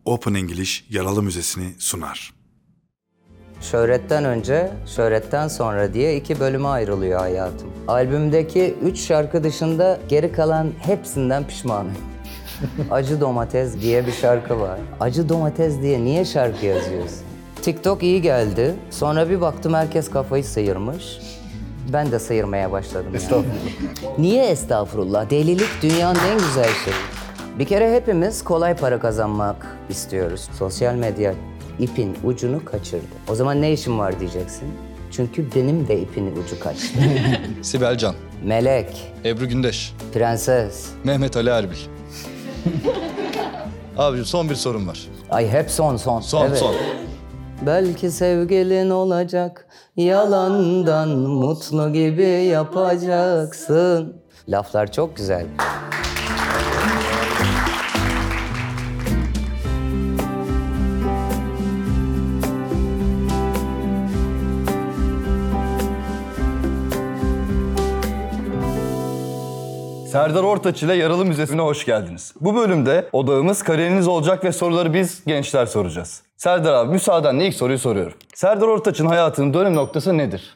Open English Yaralı Müzesi'ni sunar. Şöhretten önce, şöhretten sonra diye 2 bölüme ayrılıyor hayatım. Albümdeki 3 şarkı dışında geri kalan hepsinden pişmanım. Acı Domates diye bir şarkı var. Acı Domates diye niye şarkı yazıyorsun? TikTok iyi geldi. Sonra bir baktım herkes kafayı sıyırmış. Ben de sıyırmaya başladım yani. Niye estağfurullah? Delilik dünyanın en güzel şeyi. Bir kere hepimiz kolay para kazanmak istiyoruz. Sosyal medya ipin ucunu kaçırdı. O zaman ne işim var diyeceksin. Çünkü benim de ipin ucu kaçtı. Sibel Can, Melek, Ebru Gündeş, Prenses. Mehmet Ali Erbil. Abicim son bir sorum var. Ay hep son. Son, Evet. son. Belki sevgilin olacak, yalandan mutlu gibi yapacaksın. Laflar çok güzel. Serdar Ortaç ile Yaralı Müzesi'ne hoş geldiniz. Bu bölümde odağımız kariyeriniz olacak ve soruları biz gençler soracağız. Serdar abi müsaadenle ilk soruyu soruyorum. Serdar Ortaç'ın hayatının dönüm noktası nedir?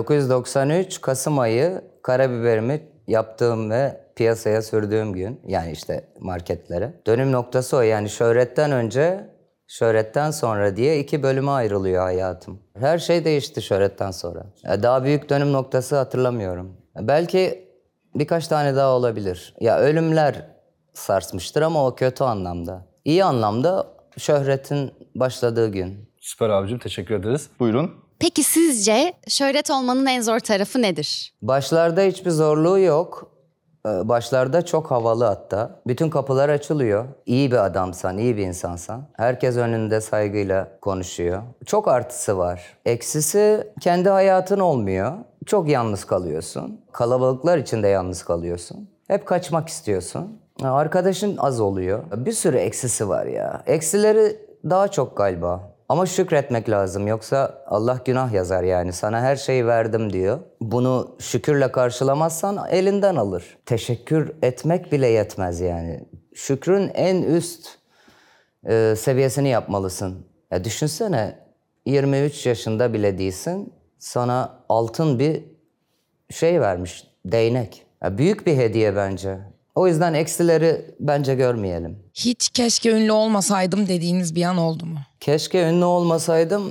1993 Kasım ayı karabiberimi yaptığım ve piyasaya sürdüğüm gün. Yani işte marketlere. Dönüm noktası o, yani şöhretten önce, şöhretten sonra diye 2 bölüme ayrılıyor hayatım. Her şey değişti şöhretten sonra. Daha büyük dönüm noktası hatırlamıyorum. Belki birkaç tane daha olabilir. Ya ölümler sarsmıştır ama o kötü anlamda. İyi anlamda şöhretin başladığı gün. Süper abicim, teşekkür ederiz. Buyurun. Peki sizce şöhret olmanın en zor tarafı nedir? Başlarda hiçbir zorluğu yok. Başlarda çok havalı hatta. Bütün kapılar açılıyor. İyi bir adamsan, iyi bir insansan. Herkes önünde saygıyla konuşuyor. Çok artısı var. Eksisi kendi hayatın olmuyor. Çok yalnız kalıyorsun. Kalabalıklar içinde yalnız kalıyorsun. Hep kaçmak istiyorsun. Arkadaşın az oluyor. Bir sürü eksisi var ya. Eksileri daha çok galiba. Ama şükretmek lazım, yoksa Allah günah yazar yani. Sana her şeyi verdim diyor. Bunu şükürle karşılamazsan elinden alır. Teşekkür etmek bile yetmez yani. Şükrün en üst seviyesini yapmalısın. Ya düşünsene, 23 yaşında bile değilsin. Sana altın bir şey vermiş, değnek. Ya büyük bir hediye bence. O yüzden eksileri bence görmeyelim. Hiç keşke ünlü olmasaydım dediğiniz bir an oldu mu? Keşke ünlü olmasaydım,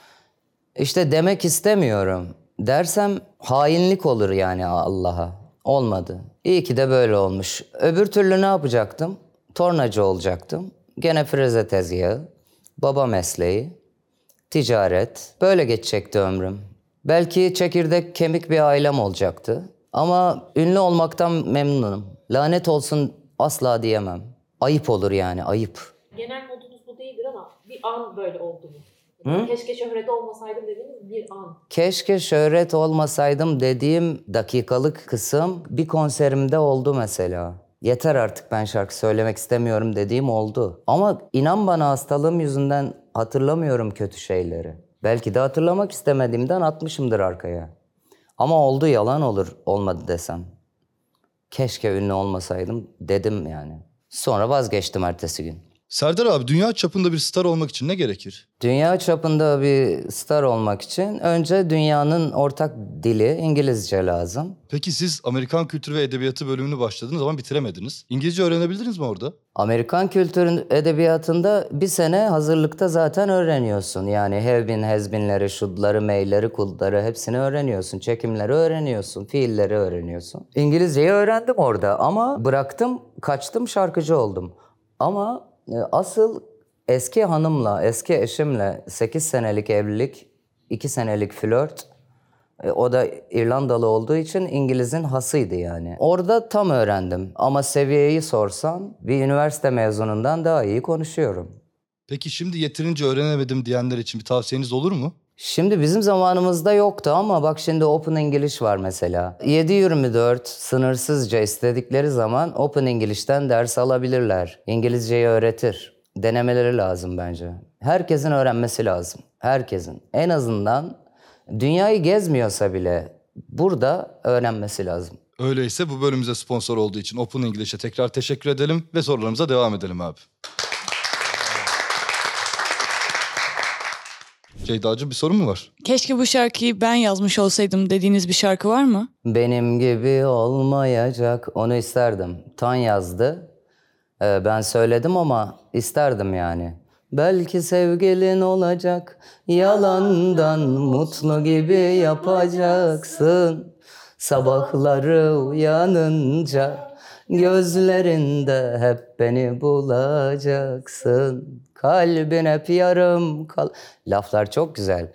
işte demek istemiyorum. Dersem hainlik olur yani Allah'a. Olmadı. İyi ki de böyle olmuş. Öbür türlü ne yapacaktım? Tornacı olacaktım. Gene freze tezgahı, baba mesleği, ticaret. Böyle geçecekti ömrüm. Belki çekirdek kemik bir ailem olacaktı. Ama ünlü olmaktan memnunum. Lanet olsun asla diyemem. Ayıp olur yani, ayıp. Genel modunuz bu değildir ama bir an böyle oldu mu? Keşke şöhret olmasaydım dediğiniz bir an. Keşke şöhret olmasaydım dediğim dakikalık kısım bir konserimde oldu mesela. Yeter artık, ben şarkı söylemek istemiyorum dediğim oldu. Ama inan bana, hastalığım yüzünden hatırlamıyorum kötü şeyleri. Belki de hatırlamak istemediğimden atmışımdır arkaya. Ama oldu, yalan olur olmadı desem. Keşke ünlü olmasaydım dedim yani. Sonra vazgeçtim ertesi gün. Serdar abi, dünya çapında bir star olmak için ne gerekir? Dünya çapında bir star olmak için önce dünyanın ortak dili İngilizce lazım. Peki siz Amerikan Kültürü ve Edebiyatı bölümünü başladığınız zaman bitiremediniz. İngilizce öğrenebildiniz mi orada? Amerikan kültürün edebiyatında bir sene hazırlıkta zaten öğreniyorsun. Yani have been, has been'leri, should'ları, may'leri, could'ları hepsini öğreniyorsun. Çekimleri öğreniyorsun, fiilleri öğreniyorsun. İngilizceyi öğrendim orada ama bıraktım, kaçtım, şarkıcı oldum. Ama asıl eski hanımla, eski eşimle 8 senelik evlilik, 2 senelik flört. O da İrlandalı olduğu için İngiliz'in hasıydı yani. Orada tam öğrendim. Ama seviyeyi sorsan bir üniversite mezunundan daha iyi konuşuyorum. Peki şimdi yeterince öğrenemedim diyenler için bir tavsiyeniz olur mu? Şimdi bizim zamanımızda yoktu ama bak şimdi Open English var mesela. 7/24 sınırsızca istedikleri zaman Open English'ten ders alabilirler. İngilizceyi öğretir. Denemeleri lazım bence. Herkesin öğrenmesi lazım. Herkesin. En azından dünyayı gezmiyorsa bile burada öğrenmesi lazım. Öyleyse bu bölümümüze sponsor olduğu için Open English'e tekrar teşekkür edelim ve sorularımıza devam edelim abi. Ceyda'cığım bir sorun mu var? Keşke bu şarkıyı ben yazmış olsaydım dediğiniz bir şarkı var mı? Benim gibi olmayacak. Onu isterdim. Tan yazdı. Ben söyledim ama isterdim yani. Belki sevgilin olacak. Yalandan mutlu gibi yapacaksın. Sabahları uyanınca gözlerinde hep beni bulacaksın. Kalbin hep yarım kal... Laflar çok güzel.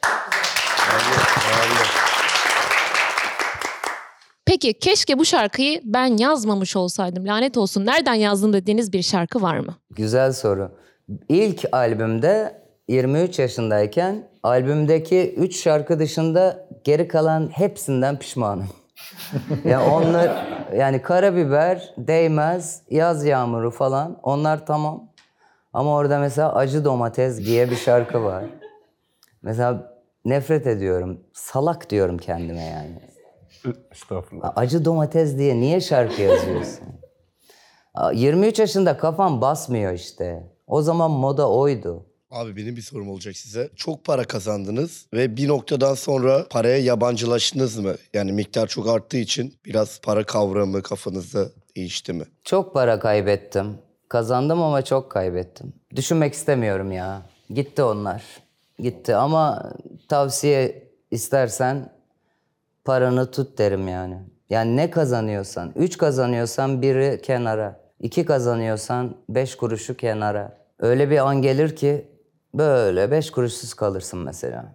Peki keşke bu şarkıyı ben yazmamış olsaydım. Lanet olsun. Nereden yazdım dediğiniz bir şarkı var mı? Güzel soru. İlk albümde 23 yaşındayken albümdeki 3 şarkı dışında geri kalan hepsinden pişmanım. Yani onlar yani Karabiber, Değmez, Yaz Yağmuru falan onlar tamam. Ama orada mesela Acı Domates diye bir şarkı var. Mesela nefret ediyorum. Salak diyorum kendime yani. Estağfurullah. Acı Domates diye niye şarkı yazıyorsun? 23 yaşında kafam basmıyor işte. O zaman moda oydu. Abi benim bir sorum olacak size. Çok para kazandınız ve bir noktadan sonra paraya yabancılaştınız mı? Yani miktar çok arttığı için biraz para kavramı kafanızda değişti mi? Çok para kaybettim. Kazandım ama çok kaybettim. Düşünmek istemiyorum ya. Gitti onlar. Gitti ama tavsiye istersen paranı tut derim yani. Yani ne kazanıyorsan, 3 kazanıyorsan biri kenara. 2 kazanıyorsan 5 kuruşu kenara. Öyle bir an gelir ki böyle 5 kuruşsuz kalırsın mesela.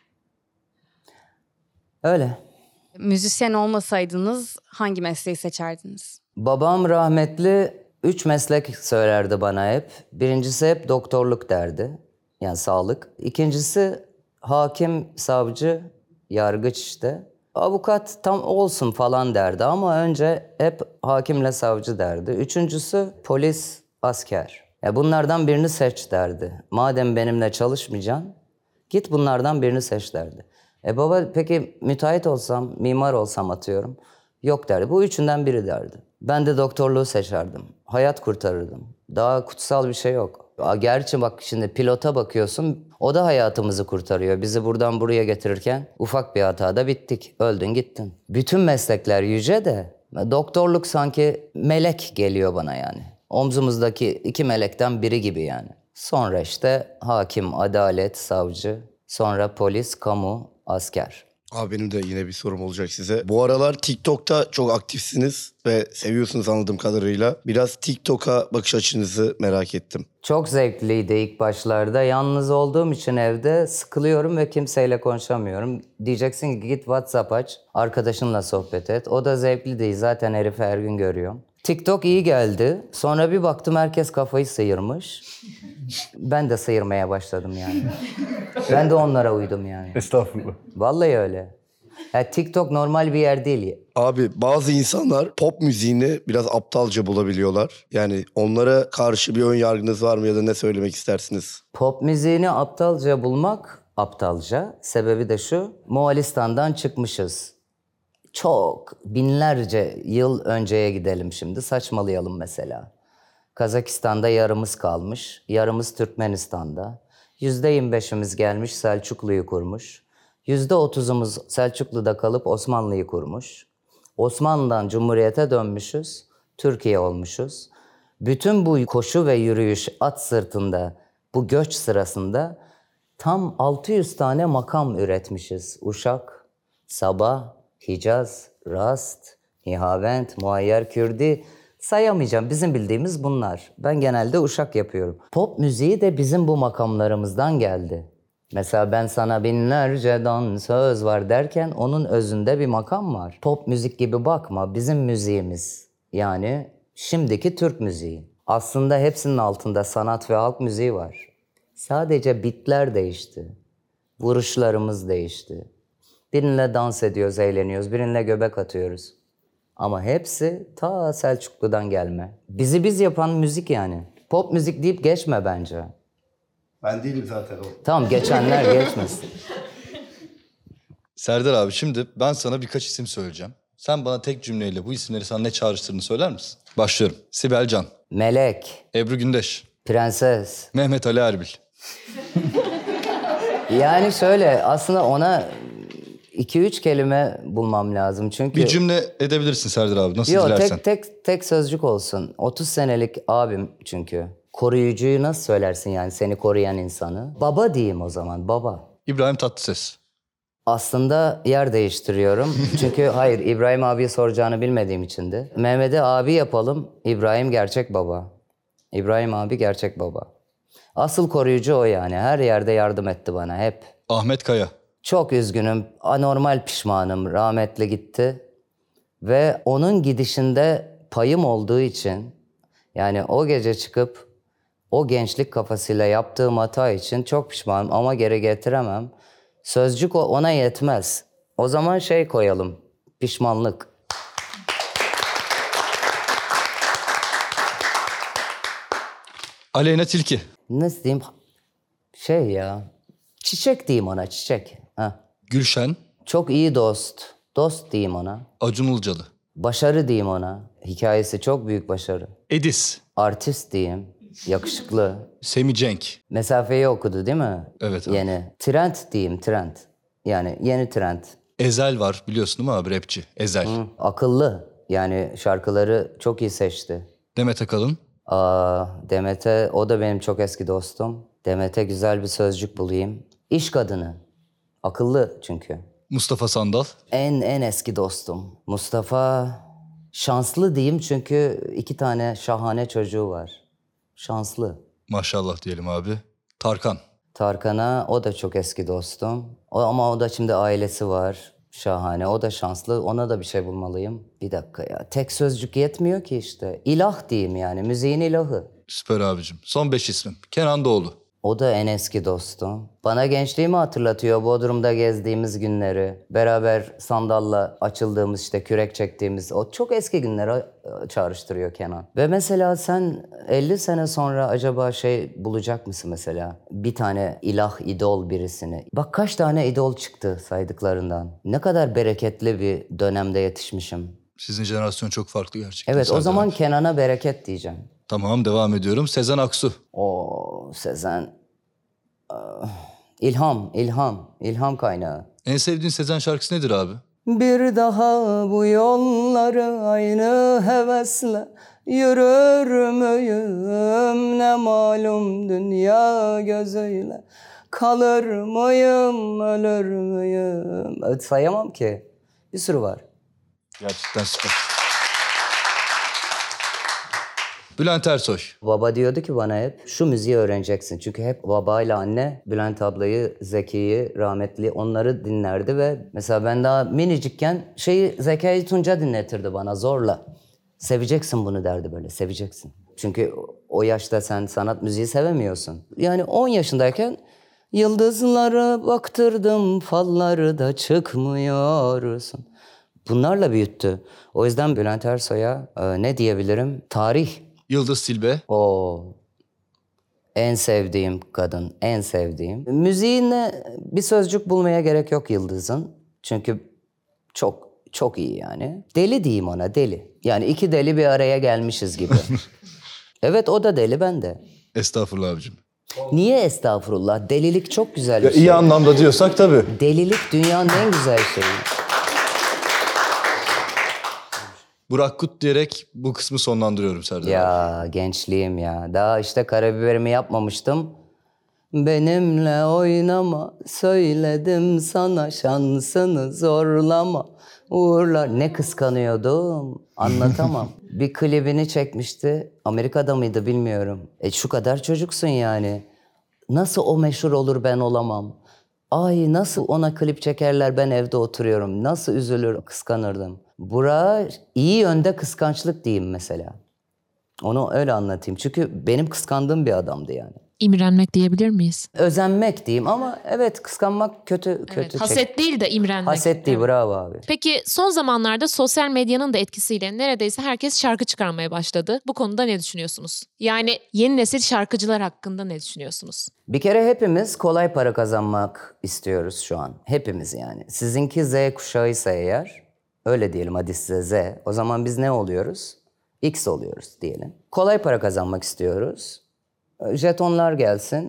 Öyle. Müzisyen olmasaydınız hangi mesleği seçerdiniz? Babam rahmetli 3 meslek söylerdi bana hep. Birincisi hep doktorluk derdi. Yani sağlık. İkincisi hakim, savcı, yargıç işte. Avukat tam olsun falan derdi ama önce hep hakimle savcı derdi. Üçüncüsü polis, asker. Ya bunlardan birini seç derdi. Madem benimle çalışmayacaksın, git bunlardan birini seç derdi. Baba peki müteahhit olsam, mimar olsam atıyorum. Yok derdi. Bu üçünden biri derdi. Ben de doktorluğu seçerdim. Hayat kurtarırdım. Daha kutsal bir şey yok. Gerçi bak şimdi pilota bakıyorsun, o da hayatımızı kurtarıyor. Bizi buradan buraya getirirken ufak bir hatada bittik. Öldün gittin. Bütün meslekler yüce de doktorluk sanki melek geliyor bana yani. Omzumuzdaki 2 melekten biri gibi yani. Sonra işte hakim, adalet, savcı, sonra polis, kamu, asker. Abi benim de yine bir sorum olacak size. Bu aralar TikTok'ta çok aktifsiniz ve seviyorsunuz anladığım kadarıyla. Biraz TikTok'a bakış açınızı merak ettim. Çok zevkliydi ilk başlarda. Yalnız olduğum için evde sıkılıyorum ve kimseyle konuşamıyorum. Diyeceksin ki git WhatsApp aç, arkadaşınla sohbet et. O da zevkli değil. Zaten herifi her gün görüyorum. TikTok iyi geldi. Sonra bir baktım herkes kafayı sıyırmış. Ben de sıyırmaya başladım yani. Ben de onlara uydum yani. Estağfurullah. Vallahi öyle. Ya TikTok normal bir yer değil. Abi bazı insanlar pop müziğini biraz aptalca bulabiliyorlar. Yani onlara karşı bir ön yargınız var mı ya da ne söylemek istersiniz? Pop müziğini aptalca bulmak aptalca. Sebebi de şu, Moğolistan'dan çıkmışız. Çok binlerce yıl önceye gidelim şimdi, saçmalayalım mesela. Kazakistan'da yarımız kalmış, yarımız Türkmenistan'da. %25'imiz gelmiş Selçuklu'yu kurmuş. %30'umuz Selçuklu'da kalıp Osmanlı'yı kurmuş. Osmanlı'dan Cumhuriyet'e dönmüşüz, Türkiye olmuşuz. Bütün bu koşu ve yürüyüş at sırtında, bu göç sırasında tam 600 tane makam üretmişiz. Uşak, Sabah, Hicaz, Rast, Nihavent, Muayyer Kürdi sayamayacağım. Bizim bildiğimiz bunlar. Ben genelde Uşak yapıyorum. Pop müziği de bizim bu makamlarımızdan geldi. Mesela ben sana binlerce dansöz var derken onun özünde bir makam var. Pop müzik gibi bakma, bizim müziğimiz. Yani şimdiki Türk müziği. Aslında hepsinin altında sanat ve halk müziği var. Sadece bitler değişti. Vuruşlarımız değişti. Birinle dans ediyoruz, eğleniyoruz, birinle göbek atıyoruz. Ama hepsi ta Selçuklu'dan gelme. Bizi biz yapan müzik yani. Pop müzik deyip geçme bence. Ben değilim zaten o. Tamam geçenler geçmesin. Serdar abi şimdi ben sana birkaç isim söyleyeceğim. Sen bana tek cümleyle bu isimleri sana ne çağrıştırdığını söyler misin? Başlıyorum. Sibel Can, Melek, Ebru Gündeş, Prenses, Mehmet Ali Erbil, Yani şöyle aslında ona 2-3 kelime bulmam lazım. Çünkü Bir cümle edebilirsin Serdar abi nasıl Yok, dilersen. tek sözcük olsun. 30 senelik abim çünkü. Koruyucuyu nasıl söylersin yani seni koruyan insanı? Baba diyeyim o zaman, baba. İbrahim Tatlıses. Aslında yer değiştiriyorum. Çünkü hayır, İbrahim abiye soracağını bilmediğim içindi. Mehmet'e abi yapalım, İbrahim gerçek baba. İbrahim abi gerçek baba. Asıl koruyucu o yani. Her yerde yardım etti bana hep. Ahmet Kaya. Çok üzgünüm, anormal pişmanım. Rahmetli gitti. Ve onun gidişinde payım olduğu için, yani o gece çıkıp o gençlik kafasıyla yaptığım hata için çok pişmanım ama geri getiremem. Sözcük ona yetmez. O zaman şey koyalım, pişmanlık. Aleyna Tilki. Nasıl diyeyim? Şey ya, çiçek diyeyim ona, çiçek. Heh. Gülşen. Çok iyi dost. Dost diyeyim ona. Acun Ilıcalı. Başarı diyeyim ona. Hikayesi çok büyük başarı. Edis. Artist diyeyim. Yakışıklı. Semih Cenk. Mesafeyi okudu değil mi? Evet abi. Yeni. Trend diyeyim, trend. Yani yeni trend. Ezel var biliyorsun değil mi abi rapçi? Ezel. Akıllı. Yani şarkıları çok iyi seçti. Demet Akalın. Demet'e, o da benim çok eski dostum. Demet'e güzel bir sözcük bulayım. İş kadını. Akıllı çünkü. Mustafa Sandal. En eski dostum. Mustafa şanslı diyeyim çünkü 2 tane şahane çocuğu var. Şanslı. Maşallah diyelim abi. Tarkan. Tarkan'a, o da çok eski dostum. Ama o da şimdi ailesi var. Şahane. O da şanslı. Ona da bir şey bulmalıyım. Bir dakika ya. Tek sözcük yetmiyor ki işte. İlah diyeyim yani. Müziğin ilahı. Süper abicim. Son 5 ismim. Kenan Doğulu. O da en eski dostum. Bana gençliğimi hatırlatıyor. Bodrum'da gezdiğimiz günleri. Beraber sandalla açıldığımız, işte kürek çektiğimiz. O çok eski günleri çağrıştırıyor Kenan. Ve mesela sen 50 sene sonra acaba şey bulacak mısın mesela? Bir tane ilah, idol birisini. Bak kaç tane idol çıktı saydıklarından. Ne kadar bereketli bir dönemde yetişmişim. Sizin jenerasyon çok farklı gerçekten. Evet, o Serdar zaman abi. Kenan'a bereket diyeceğim. Tamam devam ediyorum. Sezen Aksu. O Sezen... İlham kaynağı. En sevdiğin Sezen şarkısı nedir abi? Bir daha bu yolları aynı hevesle yürür müyüm, ne malum dünya gözüyle kalır mıyım, ölür müyüm? Sayamam ki. Bir sürü var. Gerçekten süper. Bülent Ersoy. Baba diyordu ki bana hep şu müziği öğreneceksin. Çünkü hep babayla anne Bülent ablayı, Zeki'yi, rahmetli onları dinlerdi ve mesela ben daha minicikken Zekai Tunca dinletirdi bana zorla. Seveceksin bunu derdi böyle, seveceksin. Çünkü o yaşta sen sanat müziği sevemiyorsun. Yani 10 yaşındayken yıldızlara baktırdım, falları da çıkmıyorsun. Bunlarla büyüttü. O yüzden Bülent Ersoy'a ne diyebilirim? Tarih. Yıldız Tilbe. O en sevdiğim kadın, en sevdiğim. Müziğine bir sözcük bulmaya gerek yok Yıldız'ın. Çünkü çok iyi yani. Deli diyeyim ona, deli. Yani 2 deli bir araya gelmişiz gibi. Evet, o da deli, ben de. Estağfurullah abicim. Niye estağfurullah? Delilik çok güzel bir şey. İyi anlamda diyorsak tabii. Delilik dünyanın en güzel şeyi. Burak Kut diyerek bu kısmı sonlandırıyorum Serdar abi. Ya gençliğim ya. Daha işte karabiberimi yapmamıştım. Benimle oynama, söyledim sana, şansını zorlama. Uğurlar. Ne kıskanıyordum, anlatamam. Bir klibini çekmişti. Amerika'da mıydı bilmiyorum. Şu kadar çocuksun yani. Nasıl o meşhur olur, ben olamam. Ay nasıl ona klip çekerler, ben evde oturuyorum. Nasıl üzülür, kıskanırdım. Burak'a iyi yönde kıskançlık diyeyim mesela. Onu öyle anlatayım. Çünkü benim kıskandığım bir adamdı yani. İmrenmek diyebilir miyiz? Özenmek diyeyim ama evet, kıskanmak kötü. Haset değil de imrenmek. Haset değil, Evet. bravo abi. Peki son zamanlarda sosyal medyanın da etkisiyle neredeyse herkes şarkı çıkarmaya başladı. Bu konuda ne düşünüyorsunuz? Yani yeni nesil şarkıcılar hakkında ne düşünüyorsunuz? Bir kere hepimiz kolay para kazanmak istiyoruz şu an. Hepimiz yani. Sizinki Z kuşağıysa eğer, öyle diyelim hadi size Z. O zaman biz ne oluyoruz? X oluyoruz diyelim. Kolay para kazanmak istiyoruz. Jetonlar gelsin.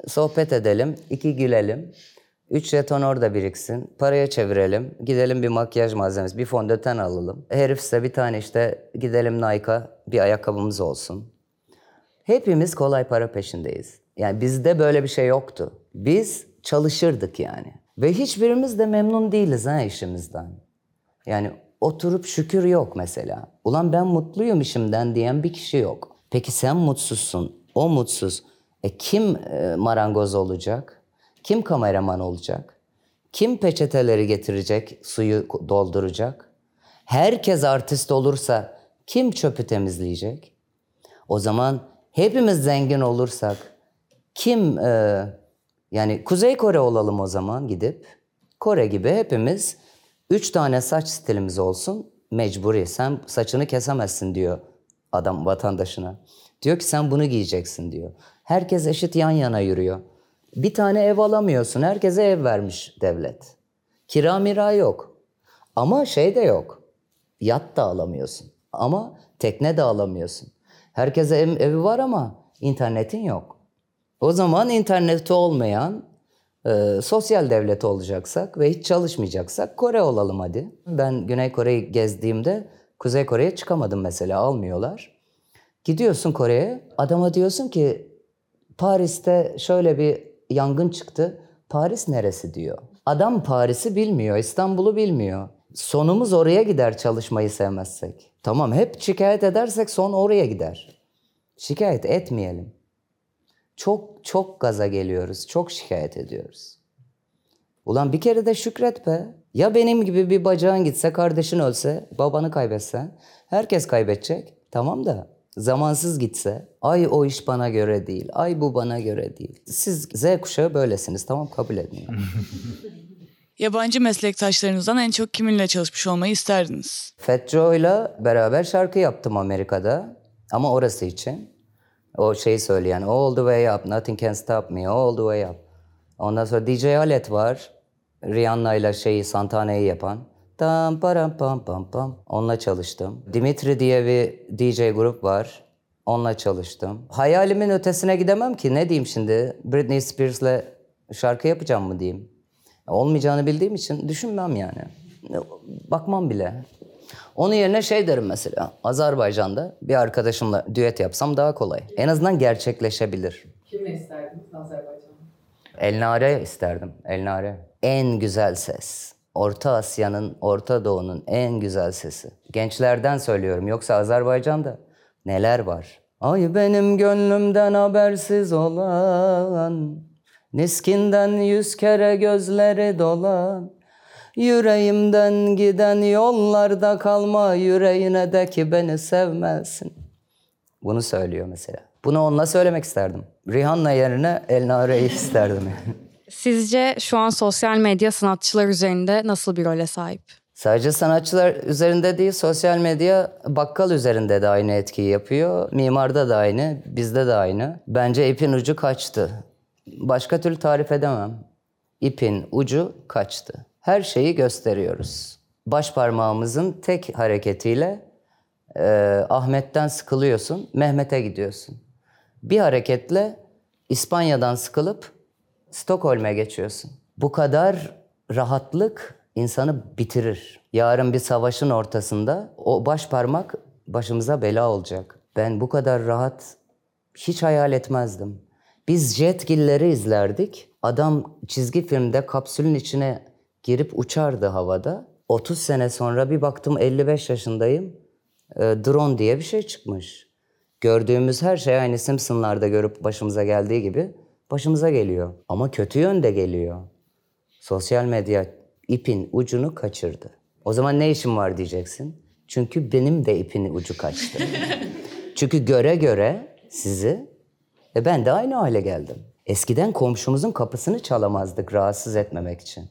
sohbet edelim, 2 gülelim. 3 jeton orada biriksin. Paraya çevirelim. Gidelim bir makyaj malzemesi, bir fondöten alalım. Herif size bir tane işte gidelim Nike'a bir ayakkabımız olsun. Hepimiz kolay para peşindeyiz. Yani bizde böyle bir şey yoktu. Biz çalışırdık yani. Ve hiçbirimiz de memnun değiliz işimizden. Yani oturup şükür yok mesela. Ulan ben mutluyum işimden diyen bir kişi yok. Peki sen mutsuzsun, o mutsuz. Kim marangoz olacak? Kim kameraman olacak? Kim peçeteleri getirecek, suyu dolduracak? Herkes artist olursa kim çöpü temizleyecek? O zaman hepimiz zengin olursak kim yani Kuzey Kore olalım o zaman gidip. Kore gibi hepimiz 3 tane saç stilimiz olsun mecburi. Sen saçını kesemezsin diyor adam vatandaşına. Diyor ki sen bunu giyeceksin diyor. Herkes eşit yan yana yürüyor. Bir tane ev alamıyorsun. Herkese ev vermiş devlet. Kira mira yok. Ama şey de yok. Yat da alamıyorsun. Ama tekne de alamıyorsun. Herkese evi var ama internetin yok. O zaman interneti olmayan sosyal devlet olacaksak ve hiç çalışmayacaksak Kore olalım hadi. Ben Güney Kore'yi gezdiğimde Kuzey Kore'ye çıkamadım mesela, almıyorlar. Gidiyorsun Kore'ye, adama diyorsun ki Paris'te şöyle bir yangın çıktı. Paris neresi diyor. Adam Paris'i bilmiyor, İstanbul'u bilmiyor. Sonumuz oraya gider çalışmayı sevmezsek. Tamam, hep şikayet edersek son oraya gider. Şikayet etmeyelim. Çok gaza geliyoruz, çok şikayet ediyoruz. Ulan bir kere de şükret be. Ya benim gibi bir bacağın gitse, kardeşin ölse, babanı kaybetsen, herkes kaybedecek. Tamam da zamansız gitse, ay o iş bana göre değil, ay bu bana göre değil. Siz Z kuşağı böylesiniz, tamam, kabul edin. Yabancı meslektaşlarınızdan en çok kiminle çalışmış olmayı isterdiniz? Fat Joe'yla beraber şarkı yaptım Amerika'da ama orası için. O şeyi söyleyen, all the way up, nothing can stop me, all the way up. Ondan sonra DJ Alet var, Rihanna'yla Santana'yı yapan. Tam param pam pam pam. Onunla çalıştım. Dimitri diye bir DJ grup var. Onunla çalıştım. Hayalimin ötesine gidemem ki. Ne diyeyim şimdi? Britney Spears'la şarkı yapacağım mı diyeyim? Olmayacağını bildiğim için düşünmem yani. Bakmam bile. Onun yerine derim mesela. Azerbaycan'da bir arkadaşımla düet yapsam daha kolay. En azından gerçekleşebilir. Kimle isterdiniz Azerbaycan'da? Elnare isterdim. Elnare. En güzel ses. Orta Asya'nın, Orta Doğu'nun en güzel sesi. Gençlerden söylüyorum. Yoksa Azerbaycan'da neler var? Ay benim gönlümden habersiz olan, Niskinden 100 kere gözleri dolan, yüreğimden giden yollarda kalma, yüreğine de ki beni sevmezsin. Bunu söylüyor mesela. Bunu onunla söylemek isterdim. Rihanna yerine Elnare'yi isterdim. Sizce şu an sosyal medya sanatçılar üzerinde nasıl bir role sahip? Sadece sanatçılar üzerinde değil, sosyal medya bakkal üzerinde de aynı etkiyi yapıyor. Mimarda da aynı, bizde de aynı. Bence ipin ucu kaçtı. Başka türlü tarif edemem. İpin ucu kaçtı. Her şeyi gösteriyoruz. Baş parmağımızın tek hareketiyle Ahmet'ten sıkılıyorsun, Mehmet'e gidiyorsun. Bir hareketle İspanya'dan sıkılıp Stockholm'e geçiyorsun. Bu kadar rahatlık insanı bitirir. Yarın bir savaşın ortasında o baş parmak başımıza bela olacak. Ben bu kadar rahat hiç hayal etmezdim. Biz Jetgiller'i izlerdik. Adam çizgi filmde kapsülün içine girip uçardı havada. 30 sene sonra bir baktım 55 yaşındayım. Drone diye bir şey çıkmış. Gördüğümüz her şey aynı Simpsonlarda görüp başımıza geldiği gibi başımıza geliyor. Ama kötü yönde geliyor. Sosyal medya ipin ucunu kaçırdı. O zaman ne işim var diyeceksin. Çünkü benim de ipin ucu kaçtı. Çünkü göre göre sizi ben de aynı hale geldim. Eskiden komşumuzun kapısını çalamazdık rahatsız etmemek için.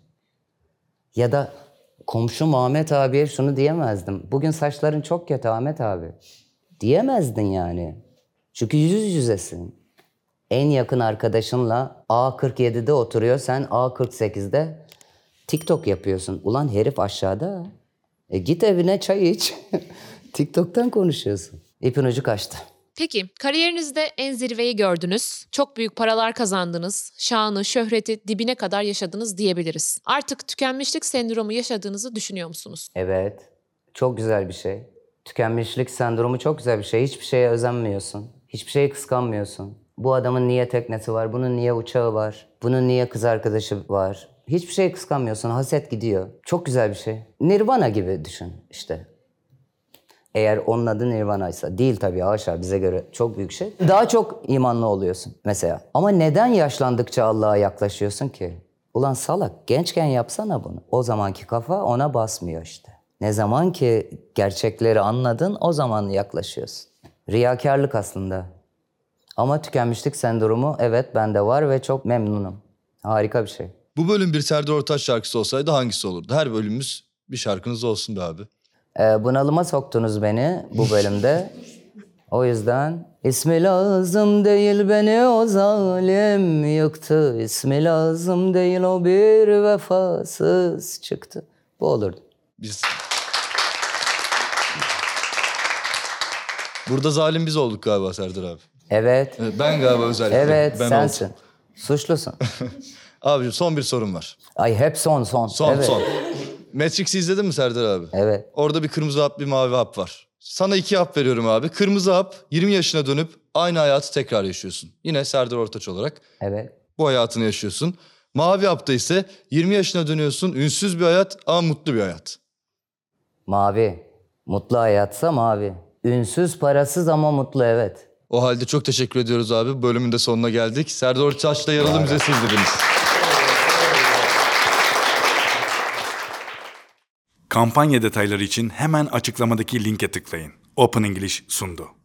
Ya da komşum Ahmet abiye şunu diyemezdim. Bugün saçların çok kötü Ahmet abi. Diyemezdin yani. Çünkü yüz yüzesin. En yakın arkadaşınla A47'de oturuyor, sen A48'de TikTok yapıyorsun. Ulan herif aşağıda. Git evine çay iç. TikTok'tan konuşuyorsun. İpin ucu kaçtı. Peki kariyerinizde en zirveyi gördünüz. Çok büyük paralar kazandınız. Şanı, şöhreti dibine kadar yaşadınız diyebiliriz. Artık tükenmişlik sendromu yaşadığınızı düşünüyor musunuz? Evet. Çok güzel bir şey. Tükenmişlik sendromu çok güzel bir şey. Hiçbir şeye özenmiyorsun. Hiçbir şeyi kıskanmıyorsun. Bu adamın niye teknesi var? Bunun niye uçağı var? Bunun niye kız arkadaşı var? Hiçbir şeyi kıskanmıyorsun. Haset gidiyor. Çok güzel bir şey. Nirvana gibi düşün işte. Eğer onun adı Nirvana'ysa. Değil tabii, haşa, bize göre çok büyük şey. Daha çok imanlı oluyorsun mesela. Ama neden yaşlandıkça Allah'a yaklaşıyorsun ki? Ulan salak, gençken yapsana bunu. O zamanki kafa ona basmıyor işte. Ne zaman ki gerçekleri anladın, o zaman yaklaşıyorsun. Riyakarlık aslında. Ama tükenmişlik sendromu evet bende var ve çok memnunum. Harika bir şey. Bu bölüm bir Serdar Ortaç şarkısı olsaydı hangisi olurdu? Her bölümümüz bir şarkınız olsun be abi. Bunalıma soktunuz beni bu bölümde. O yüzden ismi lazım değil beni o zalim yıktı. İsmi lazım değil o bir vefasız çıktı. Bu olurdu. Biz... Burada zalim biz olduk galiba Serdar abi. Evet. Ben galiba özellikle. Evet ben sensin. oldum. Suçlusun. Abi son bir sorum var. Ay hep son. Son Evet. son. Matrix'i izledin mi Serdar abi? Evet. Orada bir kırmızı hap bir mavi hap var. Sana 2 hap veriyorum abi. Kırmızı hap 20 yaşına dönüp aynı hayatı tekrar yaşıyorsun. Yine Serdar Ortaç olarak Evet. bu hayatını yaşıyorsun. Mavi hapta ise 20 yaşına dönüyorsun. Ünsüz bir hayat ama mutlu bir hayat. Mavi. Mutlu hayatsa mavi. Ünsüz, parasız ama mutlu, evet. O halde çok teşekkür ediyoruz abi. Bölümün de sonuna geldik. Serdar Ortaç'la Yaralı Müzesi izlediniz. Kampanya detayları için hemen açıklamadaki linke tıklayın. Open English sundu.